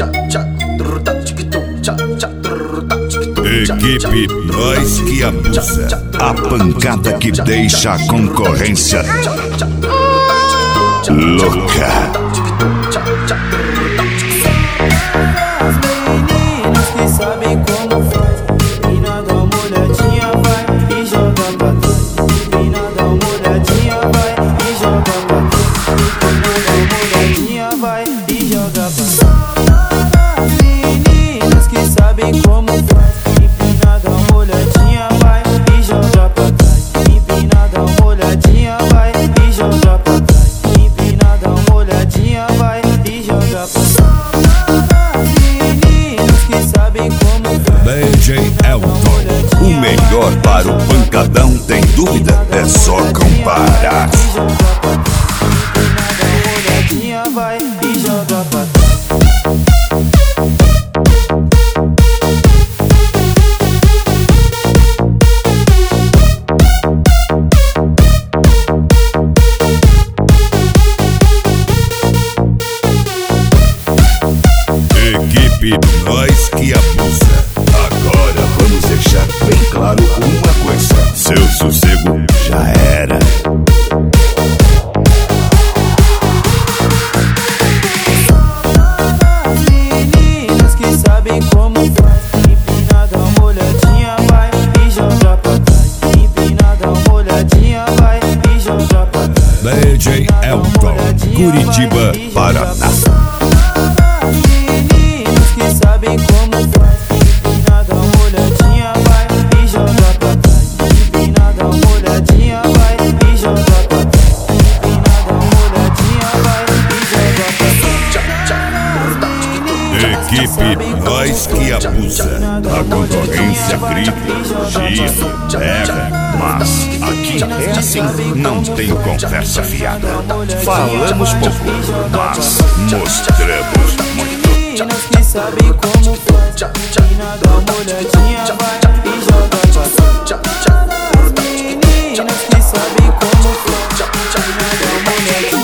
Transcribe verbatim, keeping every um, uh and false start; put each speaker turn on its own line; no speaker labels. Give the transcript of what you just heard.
Equipe Nós que Abusa, a pancada que deixa a concorrência louca.
As meninas que sabem como faz, menina dá uma olhadinha, vai e joga pra trás. Menina dá uma olhadinha, vai e joga pra trás. Menina dá uma olhadinha, vai e joga pra trás. As meninas que sabem como faz, menina dá uma olhadinha, vai e joga pra trás. Menina dá uma olhadinha, vai e joga pra trás. Menina dá uma olhadinha, vai e joga pra trás.
D J Elton, o melhor para o pancadão, tem dúvida? É só comparar.
Vai e joga pra trás.
Equipe Nós que Abusa. Agora vamos deixar bem claro uma coisa: seu sossego já era.
As meninas que sabem como faz, empina, dá uma olhadinha, vai e joga pra trás. Empina, dá uma olhadinha, vai e joga pra trás.
D J Elton, Curitiba, Paraná.
As meninas que sabem como faz, empina, dá uma olhadinha, vai e joga pra trás. Empina, dá uma olhadinha, vai e joga pra trás. Empina, dá uma olhadinha, vai e joga pra trás.
Equipe Nós que Abusa, a concorrência grita, gira, pega, mas aqui é assim, não tem conversa fiada. Falamos pouco, mas mostramos muito.
Meninas que sabem como faz, menina dá uma olhadinha, vai e joga pra trás. Meninas que sabem como faz, menina dá uma olhadinha.